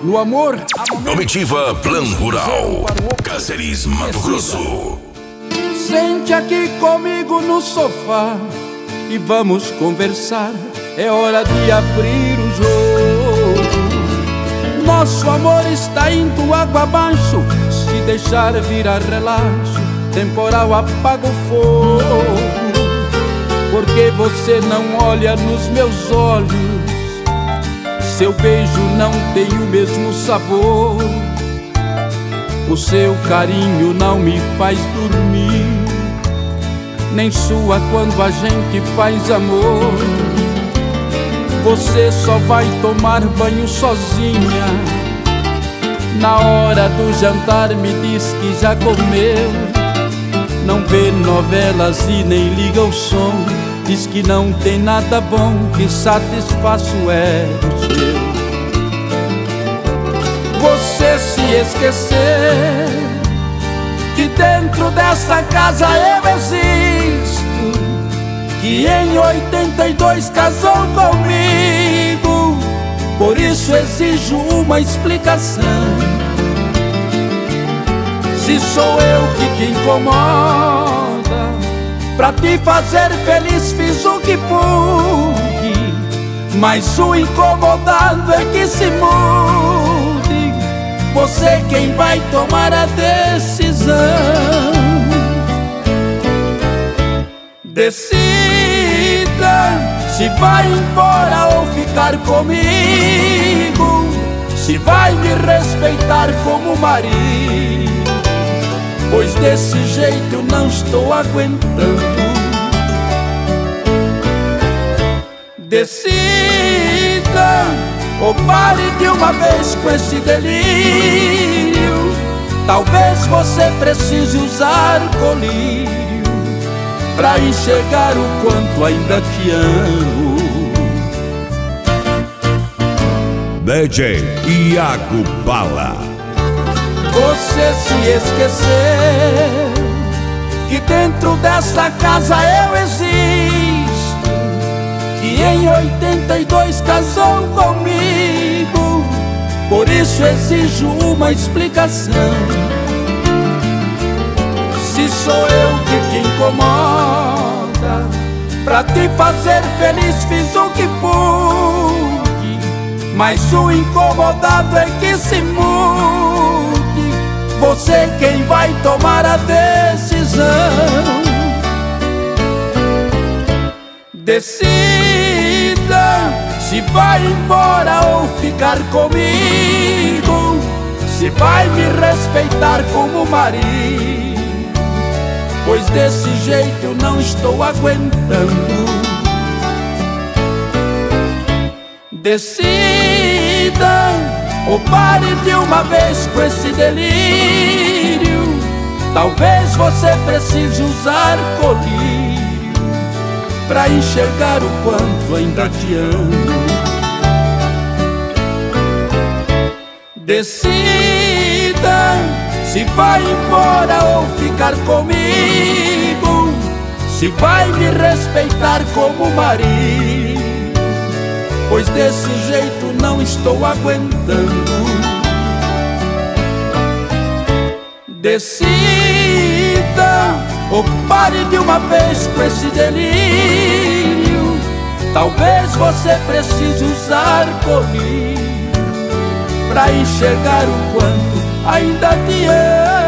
no amor. Comitiva Plan Rural, Cáceres, Mato Grosso. Sente aqui comigo no sofá e vamos conversar. É hora de abrir o jogo. Nosso amor está indo água abaixo. Se deixar virar relaxo, temporal apaga o fogo. Porque você não olha nos meus olhos, seu beijo não tem o mesmo sabor. O seu carinho não me faz dormir, nem sua quando a gente faz amor. Você só vai tomar banho sozinha. Na hora do jantar me diz que já comeu. Não vê novelas e nem liga o som. Diz que não tem nada bom que satisfaça o ego seu. Você se esquecer que dentro desta casa eu existo, que em 82 casou comigo. Por isso exijo uma explicação. Se sou eu que te incomoda, pra te fazer feliz fiz o que pude, mas o incomodado é que se mude. Você quem vai tomar a decisão. Decida se vai embora ou ficar comigo, se vai me respeitar como marido, pois desse jeito não estou aguentando. Decida ou pare de uma vez com esse delírio. Talvez você precise usar colírio pra enxergar o quanto ainda te amo. DJ Iago Bala. Você se esqueceu que dentro desta casa eu existo, que em 82 casou comigo. Por isso exijo uma explicação. Se sou eu que te incomoda, pra te fazer feliz fiz o que pude, mas o incomodado é que se mude. Você quem vai tomar a decisão. Decida se vai embora ou ficar comigo, se vai me respeitar como marido, pois desse jeito eu não estou aguentando. Decida ou pare de uma vez com esse delírio. Talvez você precise usar colírio pra enxergar o quanto ainda te amo. Decida se vai embora ou ficar comigo, se vai me respeitar como marido, pois desse jeito não estou aguentando. Decida ou pare de uma vez com esse delírio. Talvez você precise usar colírio pra enxergar o quanto ainda te amo.